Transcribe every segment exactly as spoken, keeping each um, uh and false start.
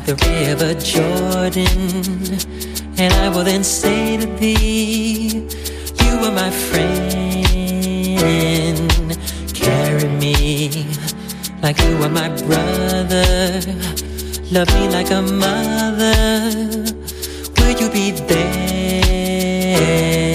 the river Jordan, and I will then say to thee, you are my friend. Carry me like you are my brother. Love me like a mother. Will you be there?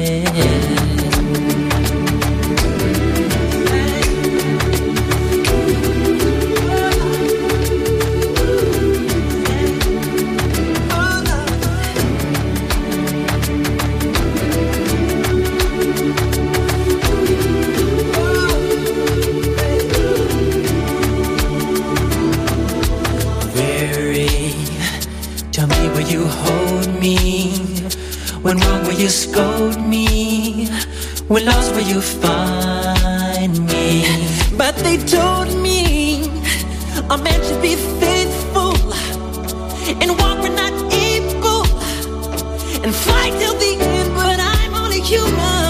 You hold me when wrong, will you scold me? When lost, will you find me? But they told me a man should be faithful and walk when not able and fight till the end, but I'm only human.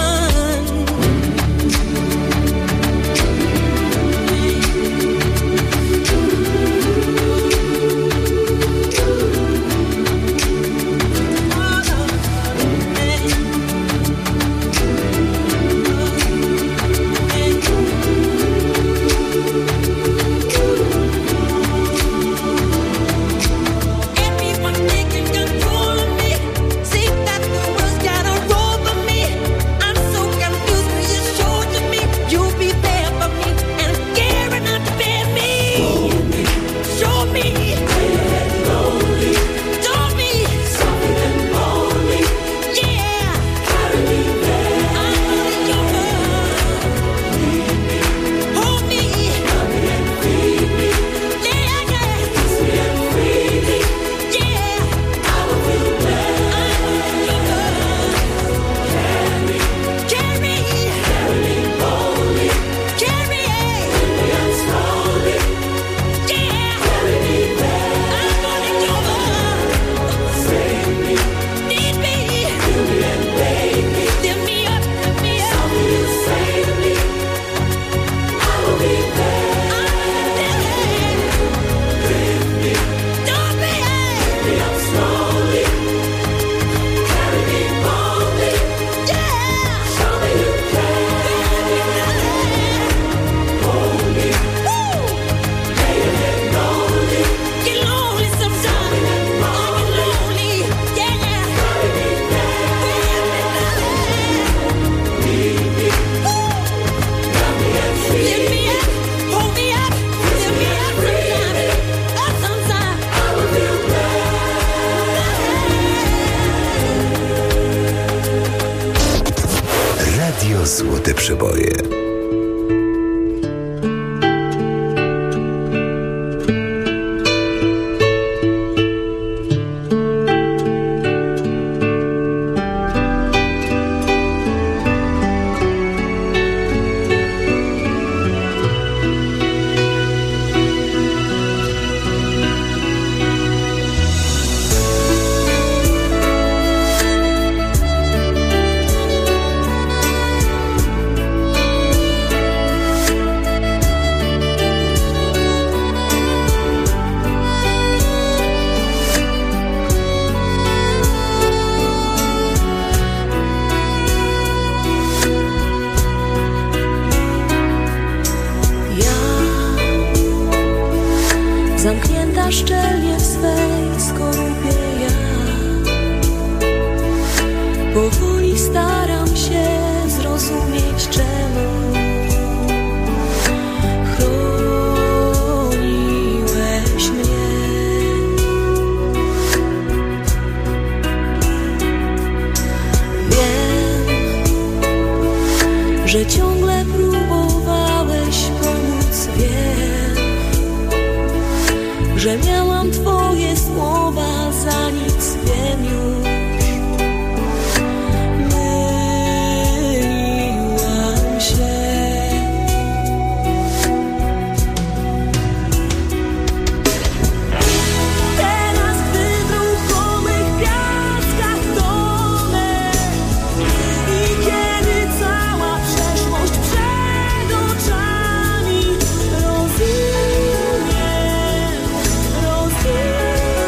Złote Przeboje. Zamknięta szczelnie w swej skorupie ja powoli staram się zrozumieć, czemu chroniłeś mnie. Wiem, że ciągle próbowałeś pomóc, wiem, że miałam Twoje słowa za nic, wiem już. Myliłam się. Teraz, gdy w ruchomych piaskach tonę i kiedy cała przeszłość przed oczami, rozumiem, rozumiem.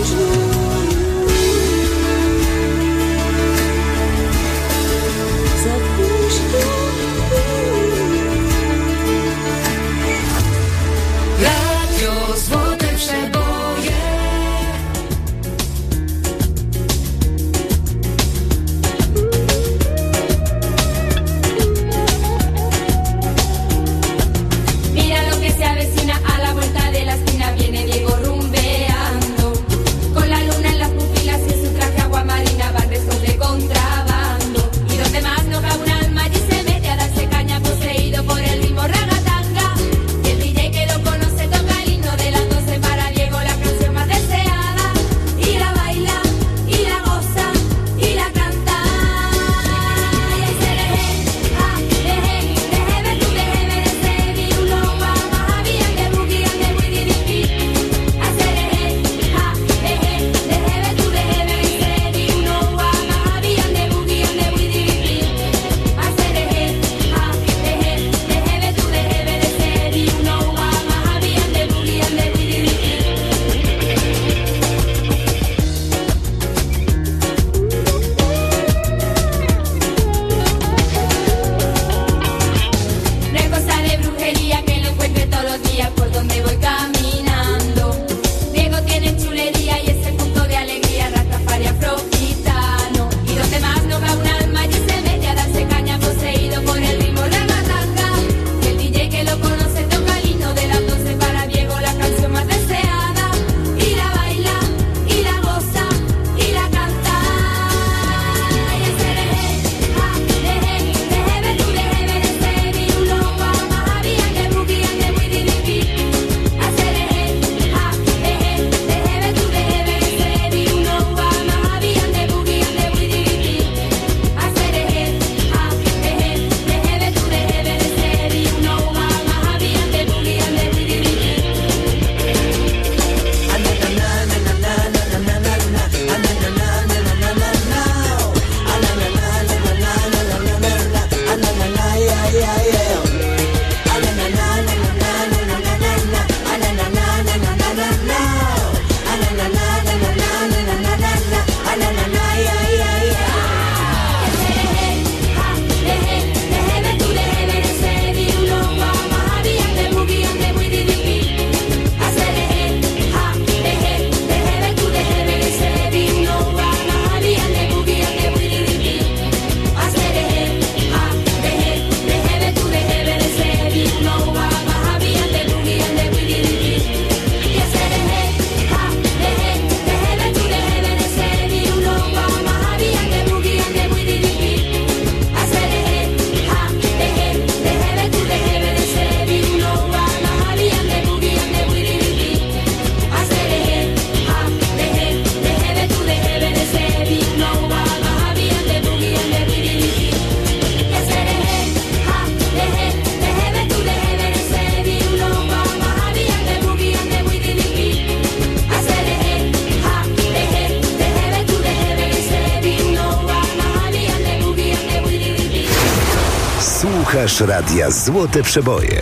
Słuchasz radia Złote Przeboje.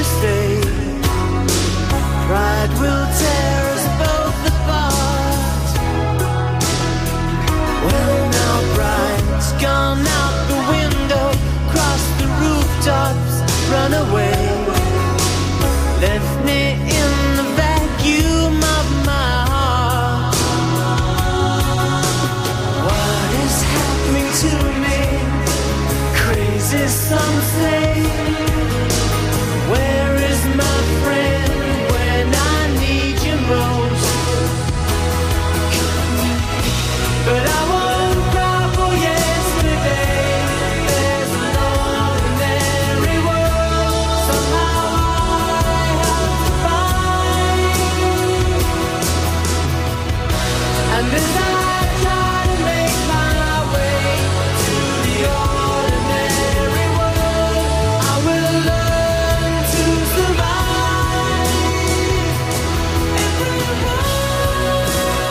to say. Pride will tear us both apart. Well, now pride's gone out the window, cross the rooftops, run away. Left me in the vacuum of my heart. What is happening to me? Crazy some say. Where is my friend when I need you most? But I won't cry for yesterday. There's an ordinary world somehow I have to find. And as I try to make my way to the ordinary world, I will learn to survive. Every world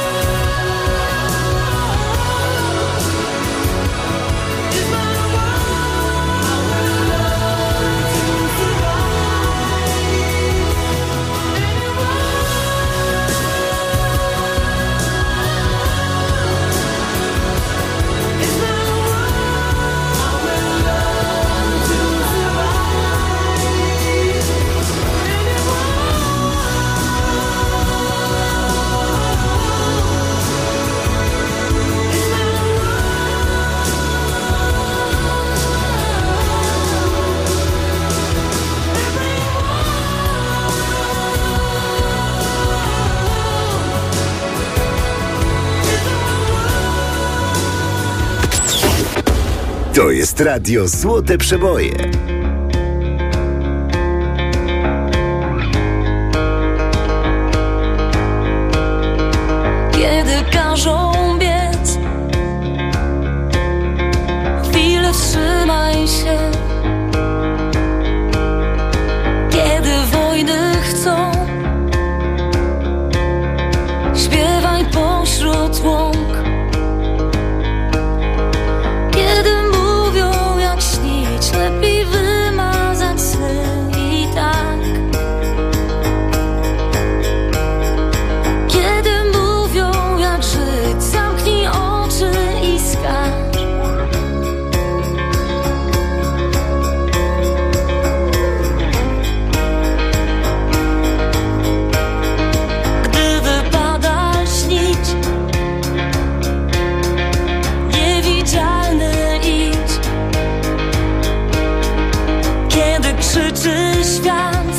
is my world. I will learn to survive. Any world is my world. I will learn to survive. Any To jest radio Złote Przeboje. Kiedy każą biec, chwilę wstrzymaj się. Kiedy wojny chcą, śpiewaj pośród łąk. Kiedy mówią jak śnić, lepiej wymazać sny i tak. Kiedy mówią jak żyć, zamknij oczy i skaż. Gdy wypada śnić, niewidzialny idź. Kiedy krzyczy świat,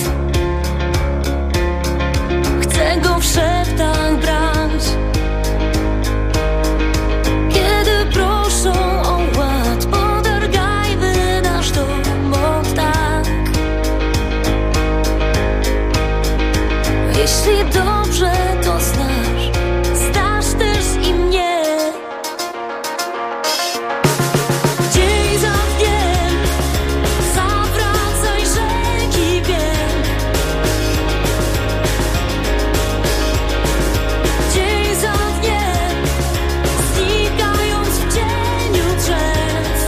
chcę go w szeptach brać. Kiedy proszą o ład, podargajmy nasz dom od tak. Jeśli dobrze to znasz, znasz też i mnie. Dzień za dniem zawracaj rzeki bieg. Dzień za dniem znikając w cieniu drzew.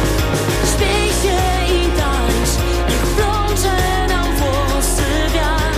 Śmiej się i tańcz, niech plącze nam włosy wiatr.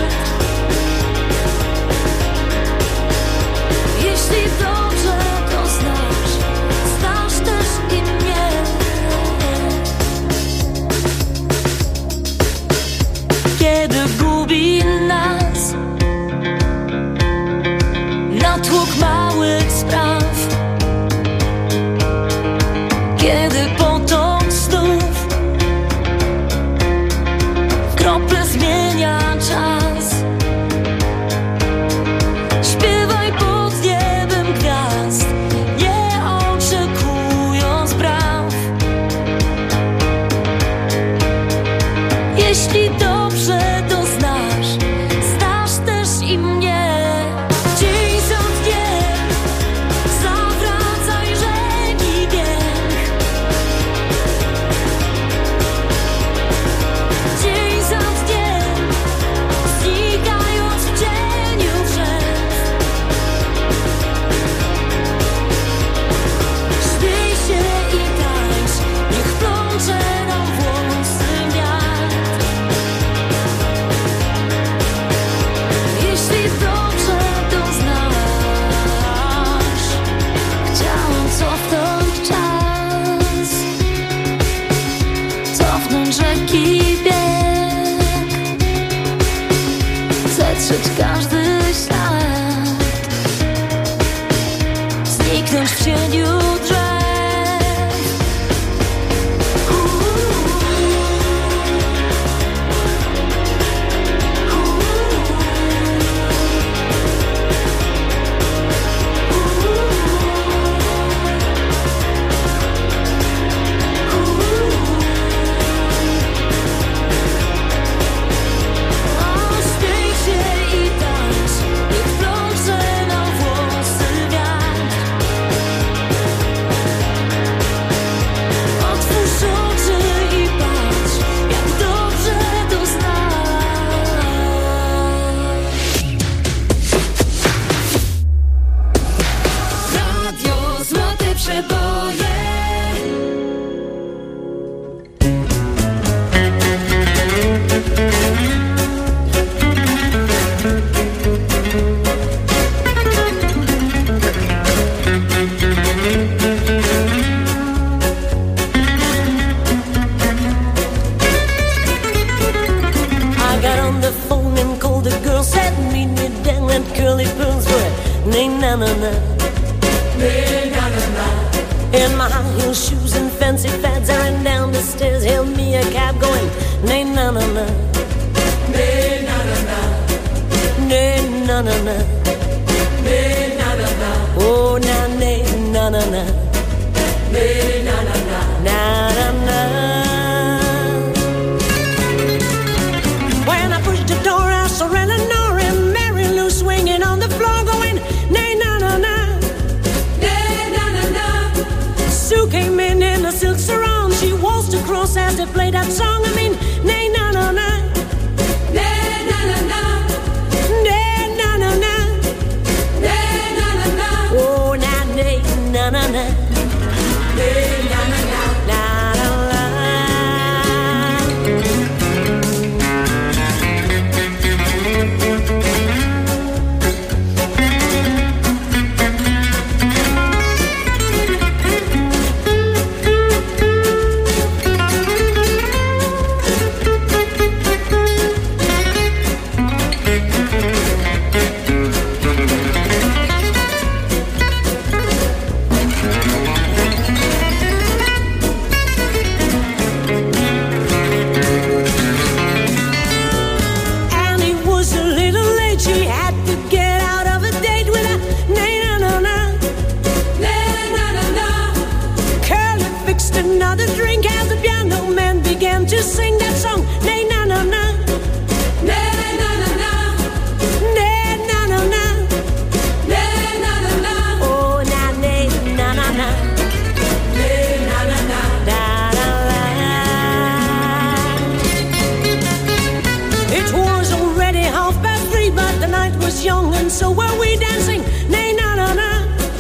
ten rzeki bieg, zetrzeć każdy ślad, zniknąć w cieniu drzew. In my high heel shoes and fancy fads, I ran down the stairs, hailed me a cab going, nay na na na, nay na na na, nay na na na, nay na na na, oh na nay na na na, nay na na na, na na na. When I pushed the door, I saw Eleanor and Mary Lou swinging on the floor, going, nay na na na. Sue came in in a silk sarong. She waltzed across as they played that song. I mean, nay na na na, nay na na na, nay na na na, nay na na na. Oh na nay na na na, nay na na na, na na na. Another drink as the piano man began to sing that song. Nay na na na, nay na na na, nay na na na, nay na na na. Oh na nay na na na, nay na na na, da da da. It was already half past three, but the night was young and so were we dancing. Nay na na na.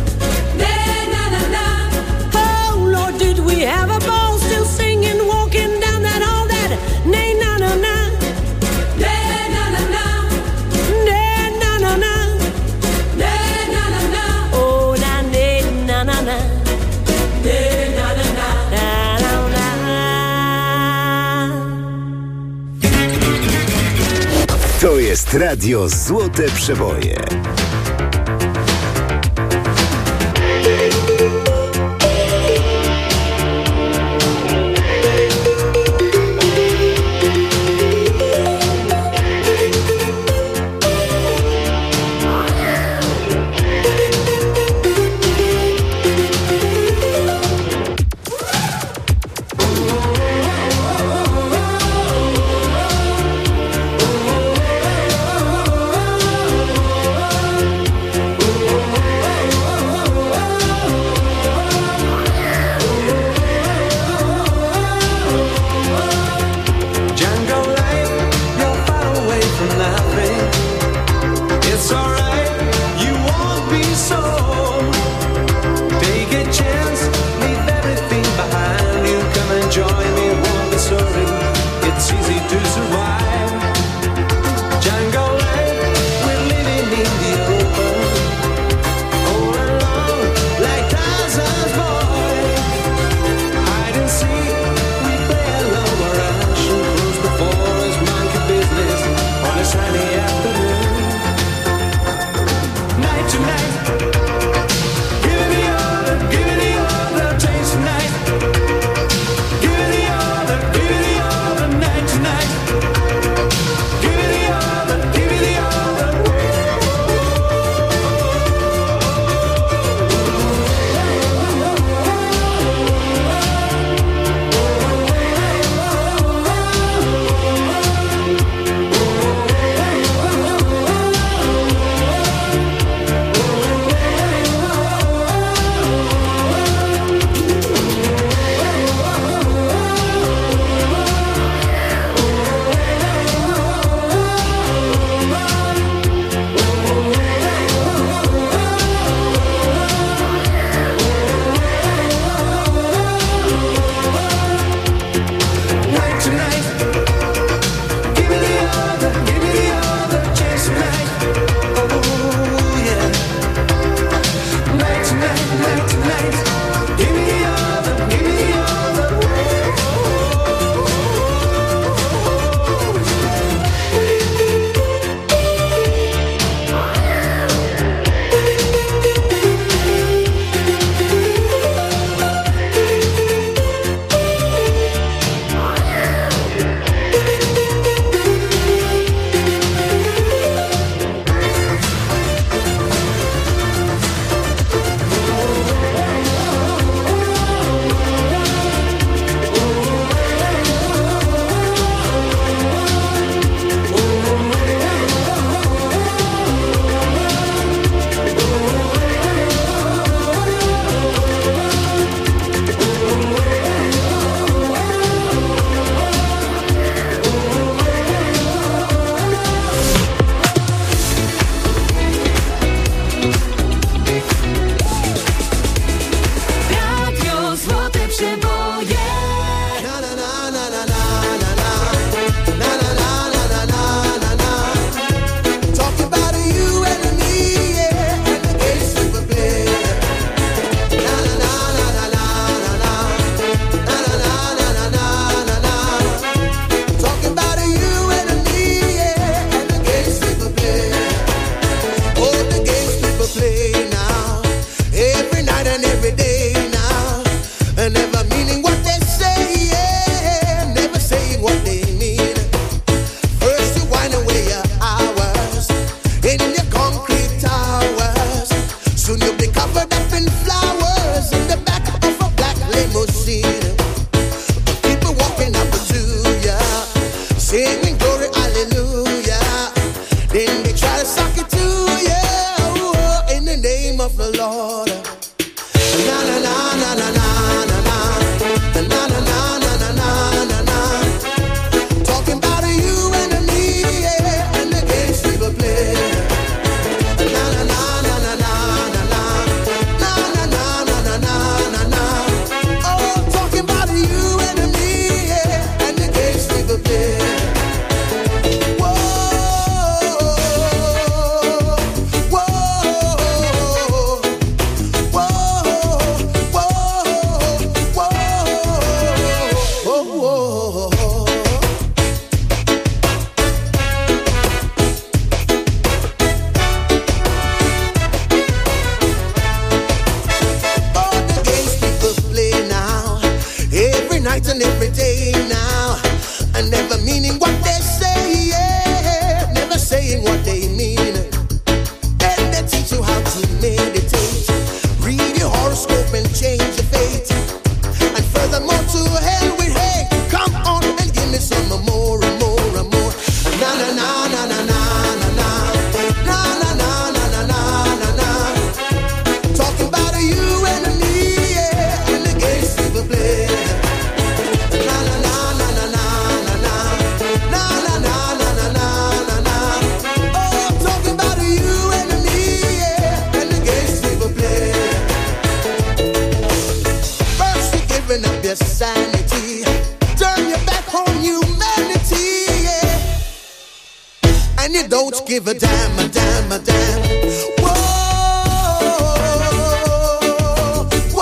We have a ball, still singing, walking down that hall. That nay na na na, nay na na na, nay na na na, nay na na na. Oh na nay na na na, nay na na na, na na na. To jest radio Złote Przeboje. don't give a damn, a damn, a damn. Whoa, whoa,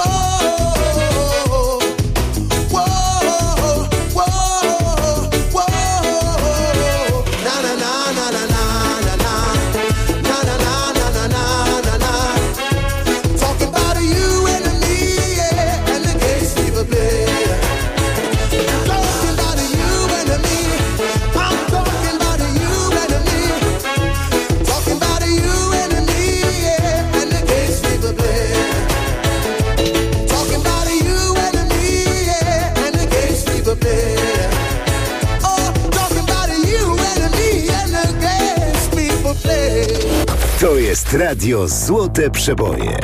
whoa, whoa, whoa. Na na na na na na na na na na na na na na na. Talking about you and me, yeah, and the games we've played. Talking about you and me. I'm talking about you and me. Talking about you and me, yeah, and the games we've played. Talking about you and me, yeah, and the games we've played. Oh, talking about you and me and the games we've played. To jest Radio Złote Przeboje.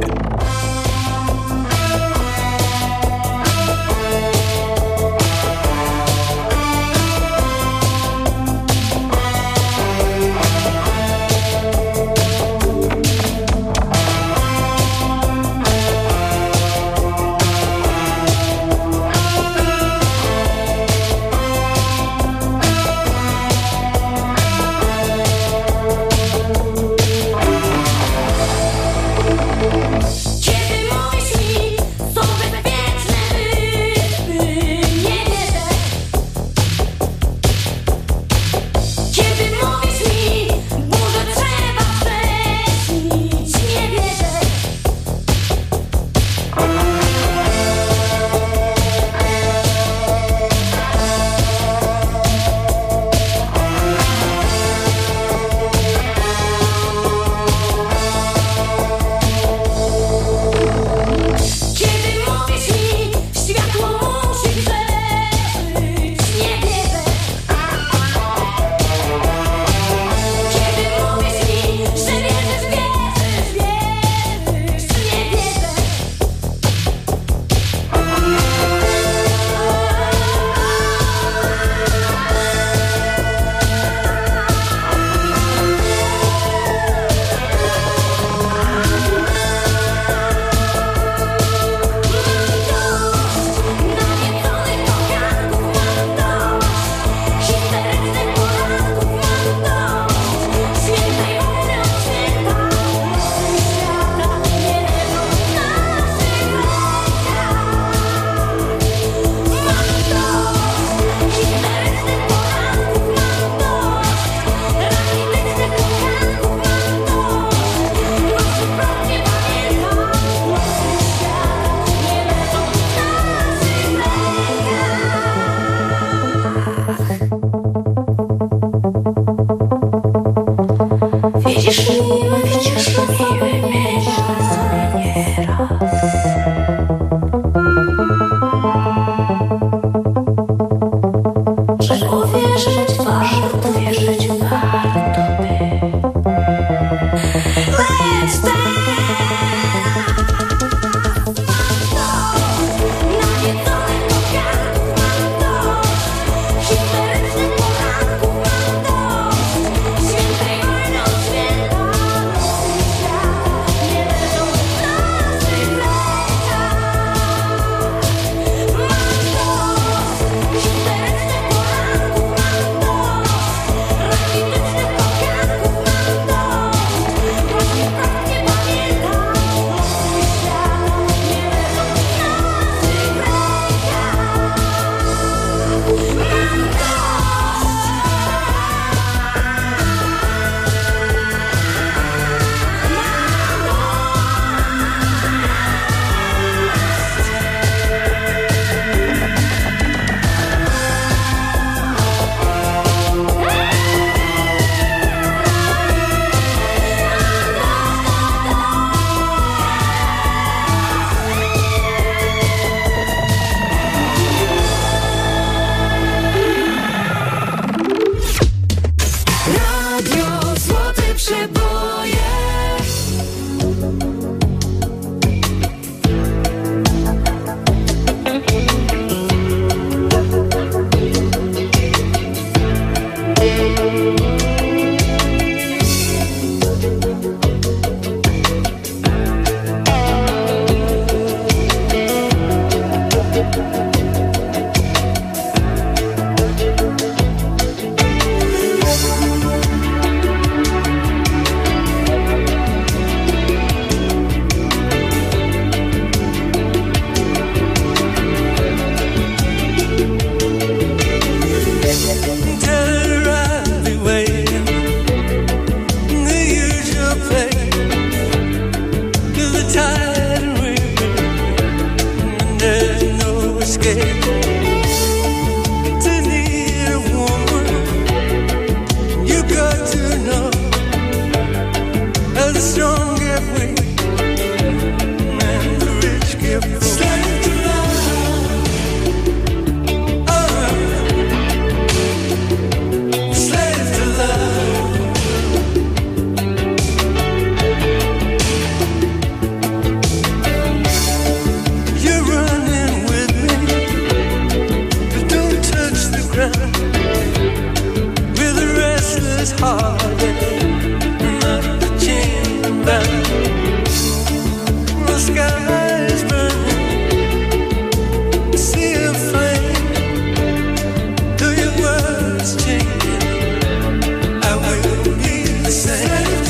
with a restless heart and not the chain bound. The sky is burning, see a flame. Do your words change? I will be the same.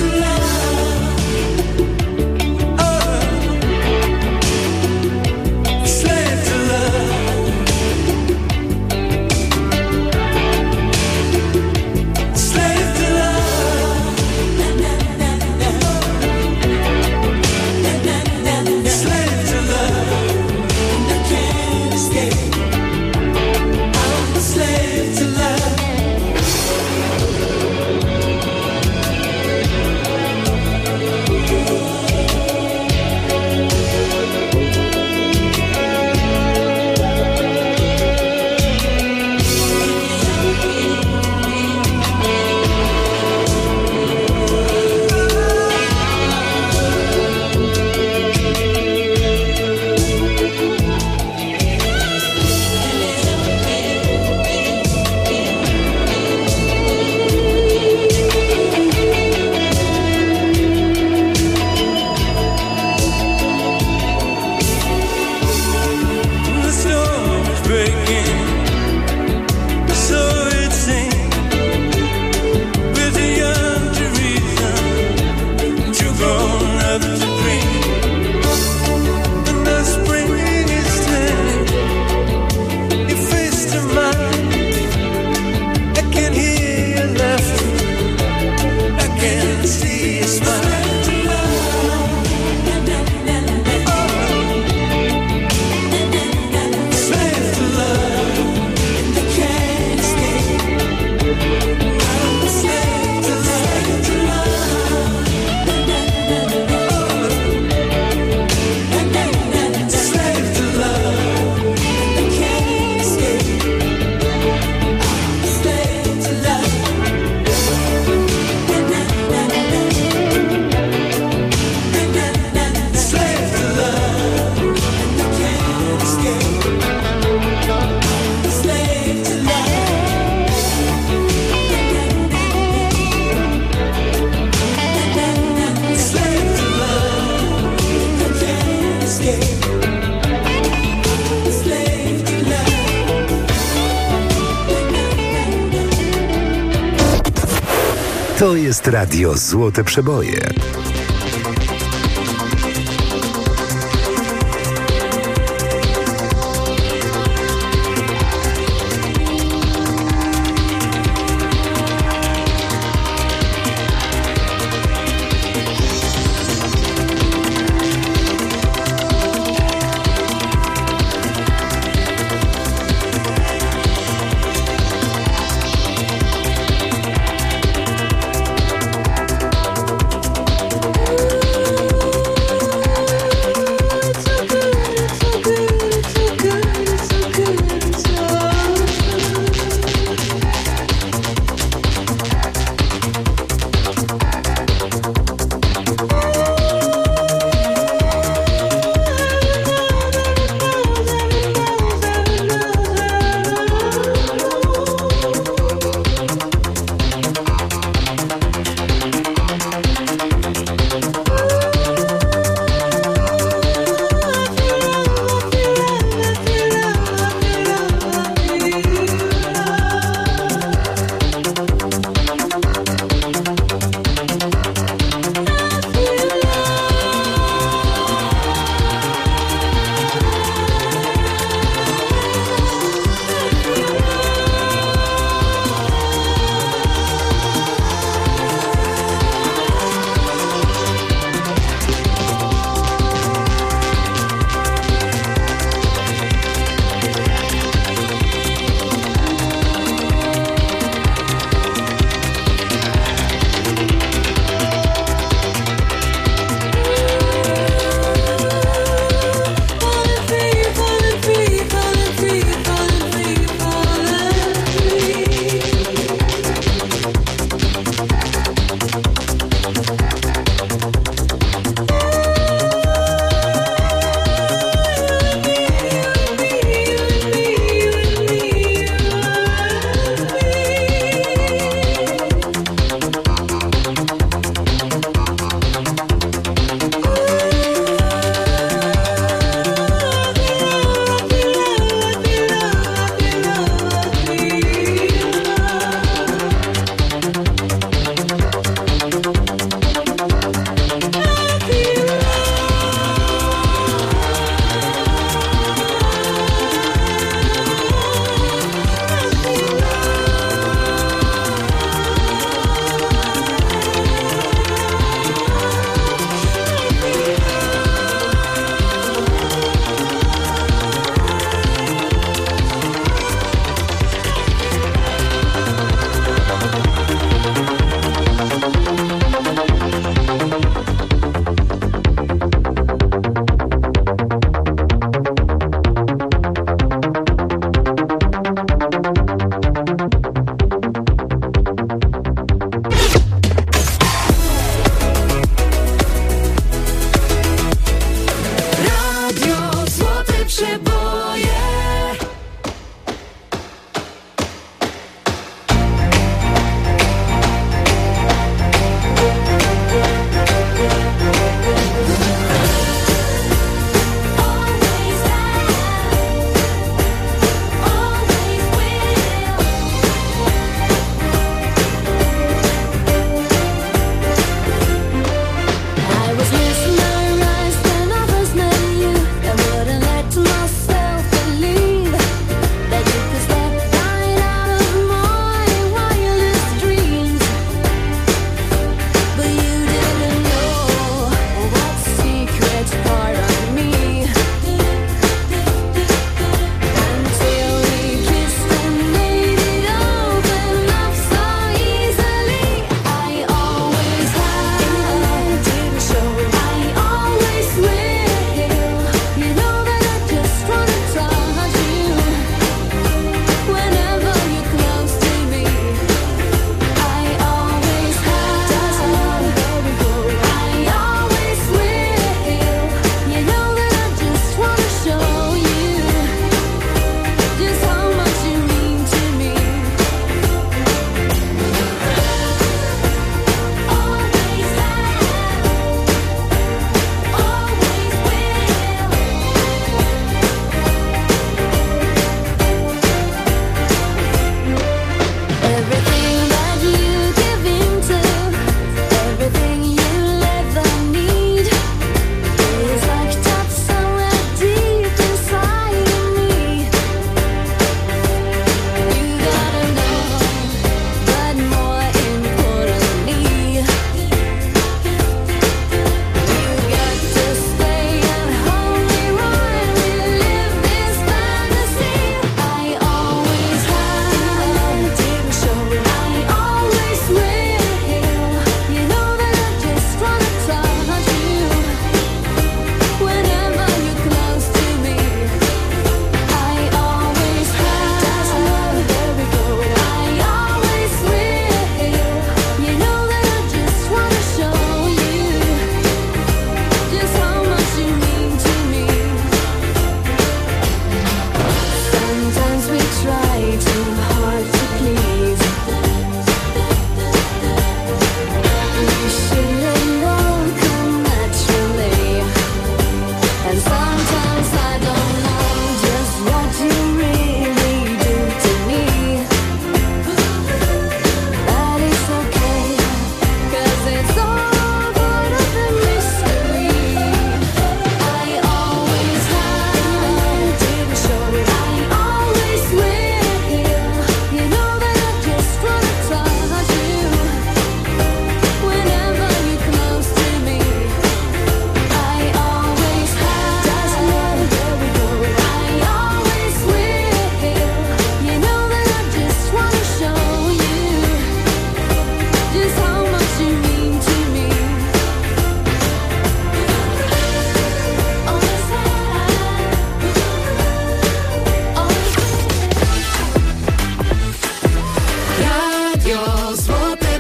To jest Radio Złote Przeboje.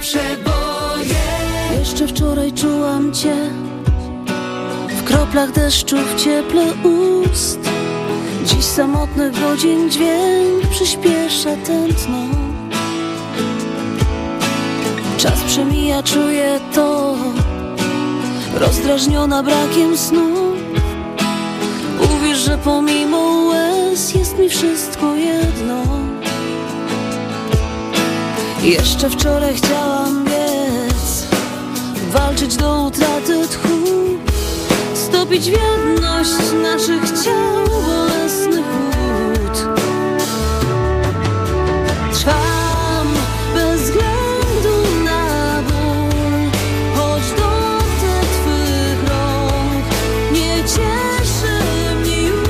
przeboje. Jeszcze wczoraj czułam cię w kroplach deszczu, w cieple ust. Dziś samotnych godzin dźwięk przyspiesza tętno. Czas przemija, czuję to, rozdrażniona brakiem snu. Uwierz, że pomimo łez jest mi wszystko jedno. Jeszcze wczoraj chciałam biec, walczyć do utraty tchu, stopić w jedność naszych ciał bolesnych łód. Trwam bez względu na ból, choć dotyk twych rąk nie cieszy mnie już.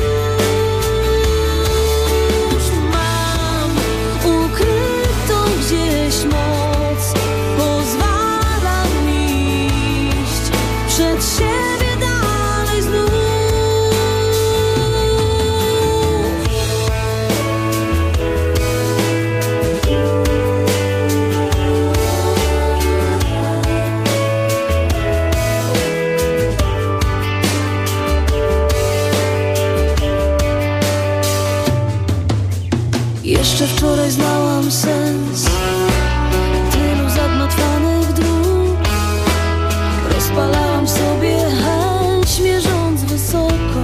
Mam ukrytą gdzieś moc, pozwala mi iść przed siebie dalej znów. Jeszcze wczoraj znałam sens tylu zagmatwanych dróg. Rozpalałam sobie chęć, mierząc wysoko.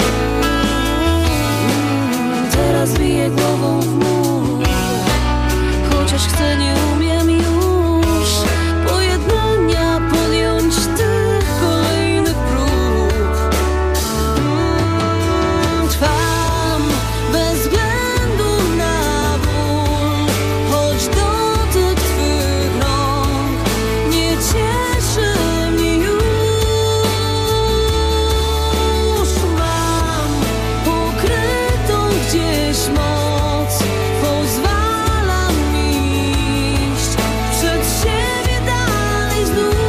Mm, Teraz biję głową w mur, chociaż chcę, nie umiem już pojednania podjąć tych kolejnych prób. Mm, Trwam bez względu na ból, choć dotyk twych rąk nie cieszy mnie już. Mam ukrytą gdzieś moc, pozwala mi iść przed siebie dalej znów.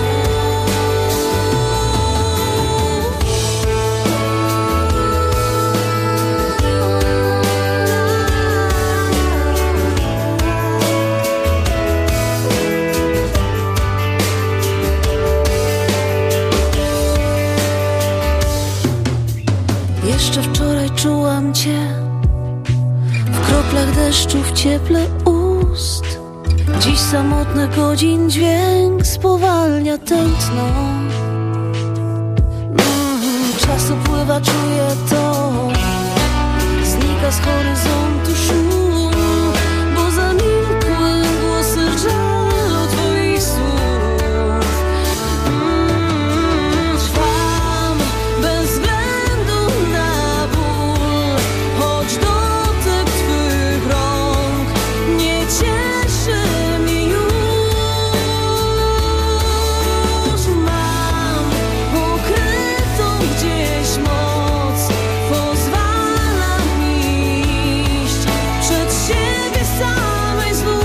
Jeszcze wczoraj czułam cię w kroplach deszczu, w cieple ust. Dziś samotnych godzin dźwięk spowalnia tętno. Mm, Czas upływa, czuję to, znika z horyzontu szum, bo zamilkły głosy żalu twoich słów. Mm, Trwam bez względu na ból, choć dotyk twych rąk nie cieszy mnie już. Mam ukrytą gdzieś moc, pozwala mi iść przed siebie samej znów.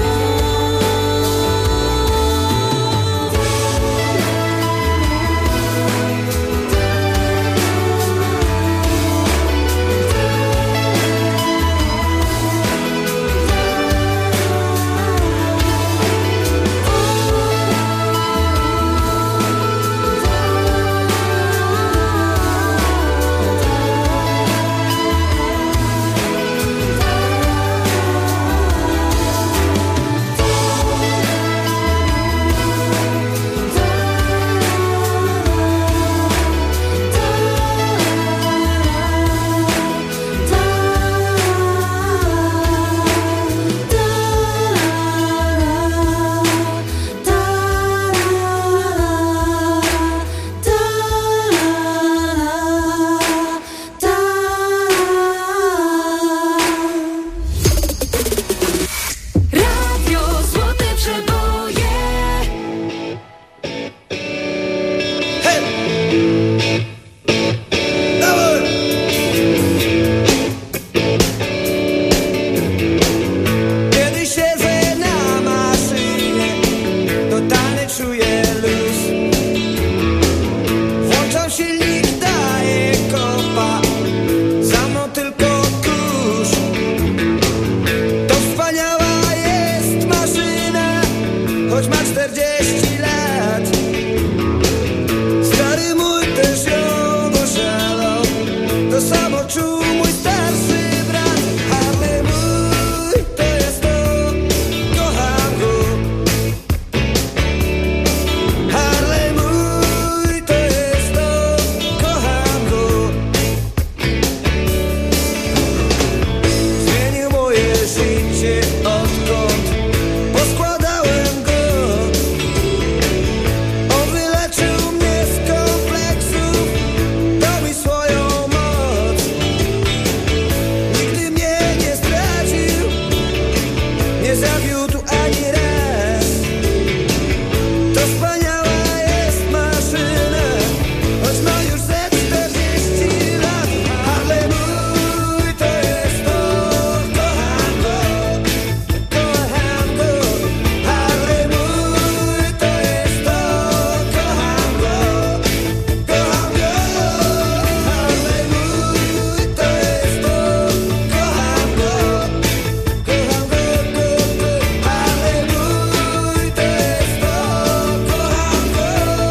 zawiódł ani raz. To wspaniała jest maszyna, choć ma już ze czterdzieści lat. Harley mój to jest to, kocham go, kocham go. Harley mój to jest to, kocham go, kocham go. Harley mój to jest to, kocham go, kocham go, go, go. Harley mój to jest to, kocham go.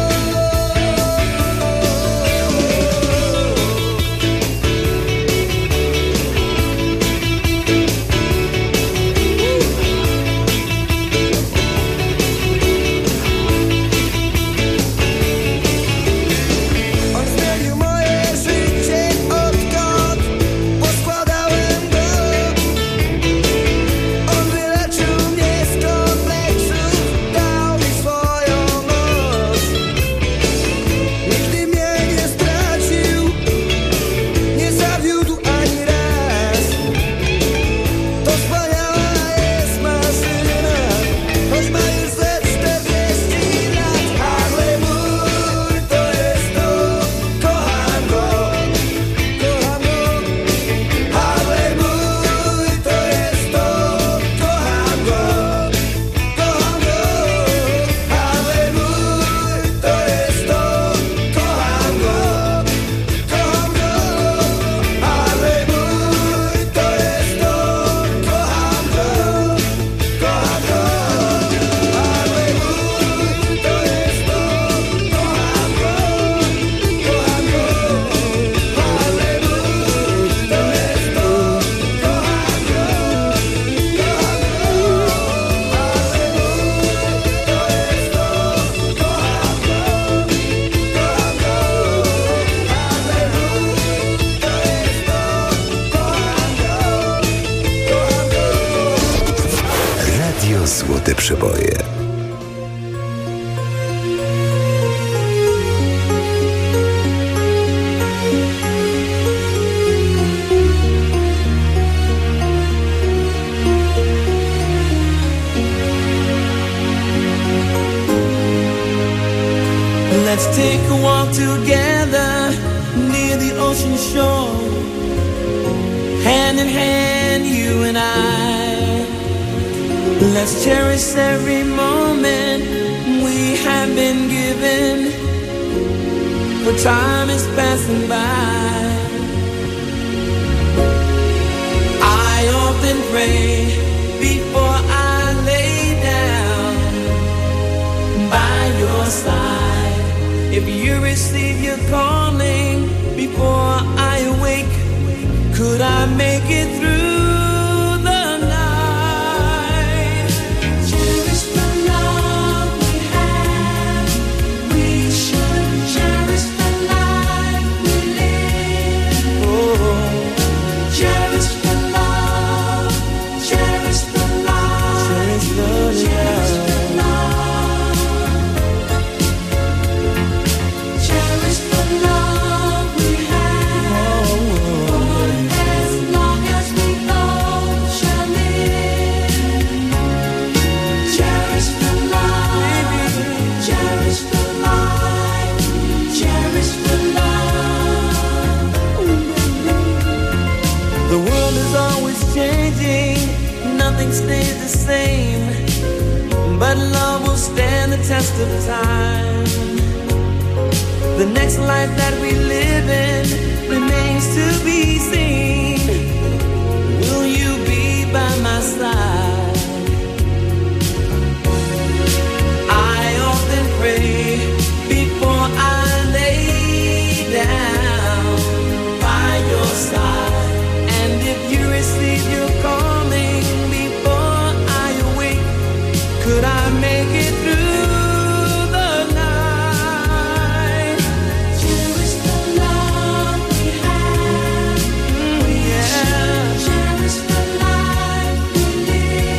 On zmienił moje życie, odkąd poskładałem go. On wyleczył mnie z kompleksów, dał mi swoją moc. Nigdy mnie nie stracił, nie zawiódł ani raz. To wspaniała jest maszyna, choć ma już ze czterdzieści lat. Harley mój to jest to, kocham go, kocham go. Harley mój to jest to, kocham go, kocham go. Harley mój to jest to, kocham go, kocham go. Harley mój to jest to, kocham go, kocham go. Harley mój to jest to, kocham go, kocham go. Harley mój to jest to, kocham go, Radio Złote Przeboje. Let's take a walk together near the ocean shore, hand in hand, you and I. Let's cherish every moment we have been given, for time is passing by. I often pray before I lay down by your side. If you receive your calling before I awake, could I make it through the night? Cherish the love we have. We should cherish the life we live. Oh, cherish the love, cherish the life, cherish the love. Cherish the love. Cherish the love we have. For as long as we both shall live. Cherish the love. Cherish the life. Cherish the love. The world is always changing. Nothing stays the same. But love will stand the test of time. The next life that we live in remains to be seen. Will you be by my side? I often pray before I lay down by your side. And if you receive your calling before I awake, could I make it through the night? Cherish the love we have. Mm, yeah. Cherish the life we live.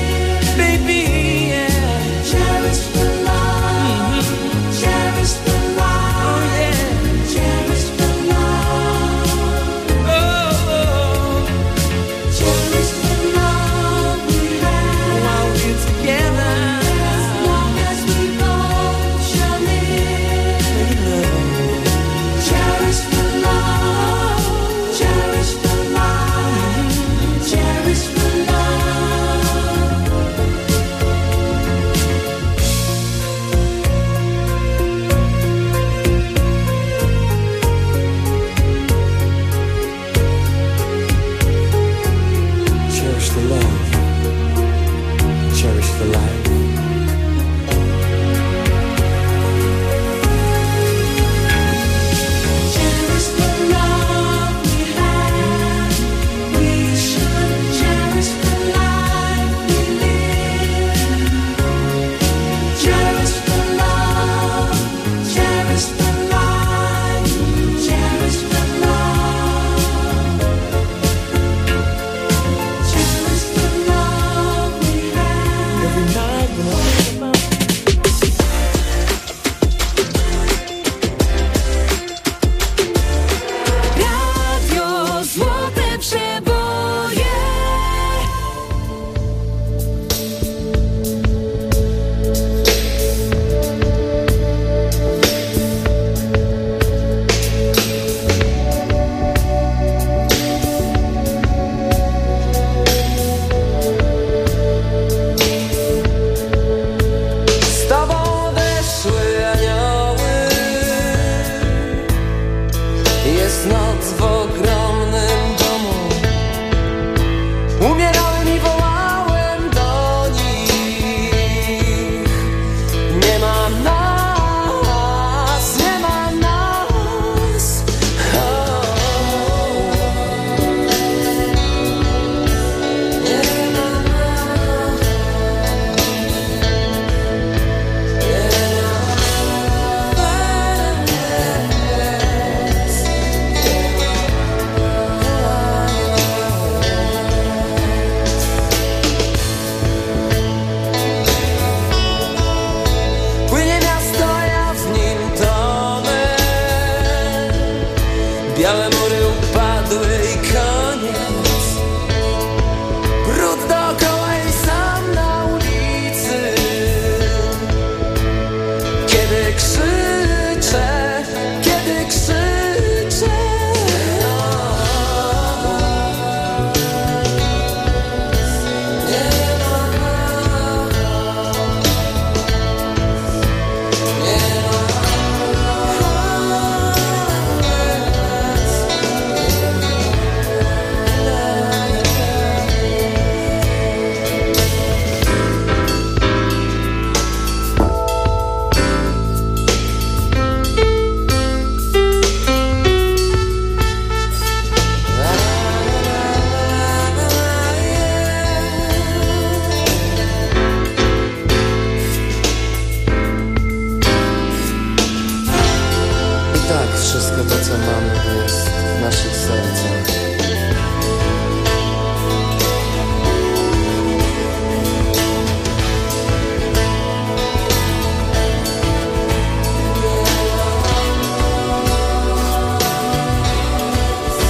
Wszystko to, co mamy, jest w naszych sercach.